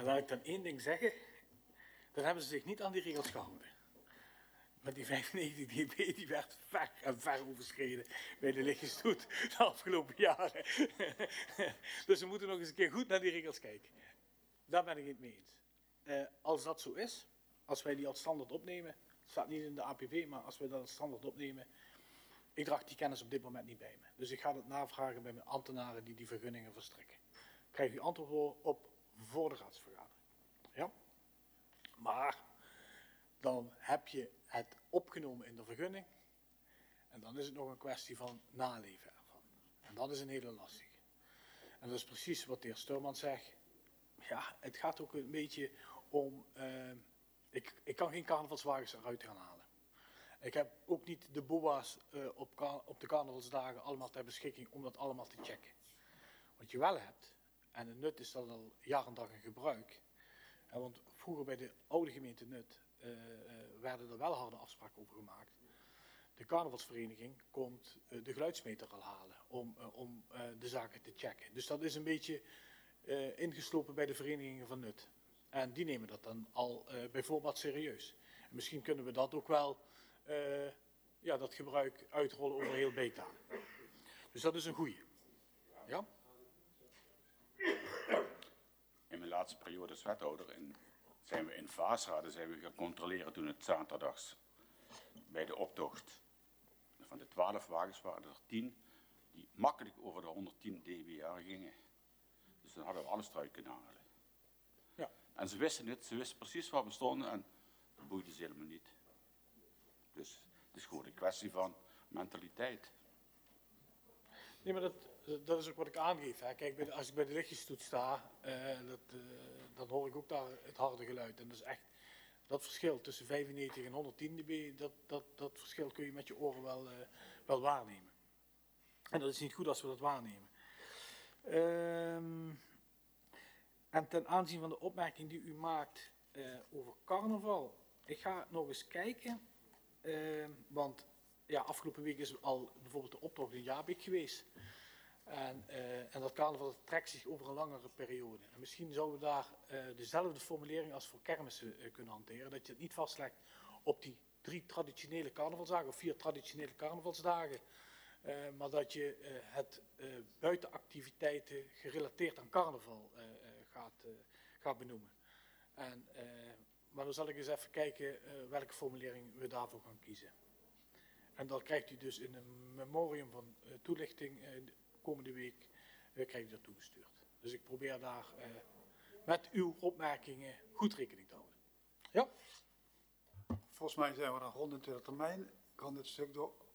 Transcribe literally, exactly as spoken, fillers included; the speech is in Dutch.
En laat ik dan één ding zeggen, dan hebben ze zich niet aan die regels gehouden. Maar die vijfennegentig dB die werd ver en ver overschreden bij de lichtgestoet de afgelopen jaren. Dus we moeten nog eens een keer goed naar die regels kijken. Daar ben ik het mee eens. Uh, als dat zo is, als wij die als standaard opnemen, het staat niet in de A P V, maar als wij dat als standaard opnemen, ik draag die kennis op dit moment niet bij me. Dus ik ga dat navragen bij mijn ambtenaren die die vergunningen verstrekken. Krijg u antwoord op voor de raadsvergadering. Ja? Maar dan heb je het opgenomen in de vergunning en dan is het nog een kwestie van naleven ervan. En dat is een hele lastige. En dat is precies wat de heer Sturman zegt. Ja, het gaat ook een beetje om, uh, ik, ik kan geen carnavalswagens eruit gaan halen. Ik heb ook niet de B O A's uh, op, op de carnavalsdagen allemaal ter beschikking om dat allemaal te checken. Wat je wel hebt, en het nut is dat al jaar en dag in gebruik. Hè, want vroeger bij de oude gemeente Nut uh, uh, werden er wel harde afspraken over gemaakt. De carnavalsvereniging komt uh, de geluidsmeter al halen om, uh, om uh, de zaken te checken. Dus dat is een beetje uh, ingeslopen bij de verenigingen van Nut. En die nemen dat dan al uh, bijvoorbeeld serieus. En misschien kunnen we dat ook wel, uh, ja, dat gebruik uitrollen over heel Beekdalen. Dus dat is een goeie. Ja? In mijn laatste periode als wethouder in, zijn we in Vaasraden zijn we gaan controleren toen het zaterdags bij de optocht. Van de twaalf wagens waren er tien die makkelijk over de honderdtien dBA gingen. Dus dan hadden we alles eruit kunnen halen. Ja. En ze wisten het, ze wisten precies waar we stonden en dat boeide ze helemaal niet. Dus het is gewoon een kwestie van mentaliteit. Nee, maar dat, dat is ook wat ik aangeef. Hè. Kijk, bij de, als ik bij de lichtgestoet sta, uh, dat, uh, dan hoor ik ook daar het harde geluid. En dat is echt, dat verschil tussen vijfennegentig en honderdtien dB, dat, dat, dat verschil kun je met je oren wel, uh, wel waarnemen. En dat is niet goed als we dat waarnemen. Um, en ten aanzien van de opmerking die u maakt uh, over carnaval, ik ga nog eens kijken, uh, want ja, afgelopen week is al bijvoorbeeld de optocht in Jabeek geweest. En, uh, en dat carnaval dat trekt zich over een langere periode. En misschien zouden we daar uh, dezelfde formulering als voor kermissen uh, kunnen hanteren. Dat je het niet vastlegt op die drie traditionele carnavalsdagen of vier traditionele carnavalsdagen. Uh, maar dat je uh, het uh, buitenactiviteiten gerelateerd aan carnaval uh, uh, gaat, uh, gaat benoemen. En, uh, maar dan zal ik eens even kijken uh, welke formulering we daarvoor gaan kiezen. En dan krijgt u dus in een memorium van uh, toelichting uh, komende week uh, krijgt u dat toegestuurd. Dus ik probeer daar uh, met uw opmerkingen goed rekening te houden. Ja? Volgens mij zijn we dan rond in de termijn. Ik kan dit stuk door,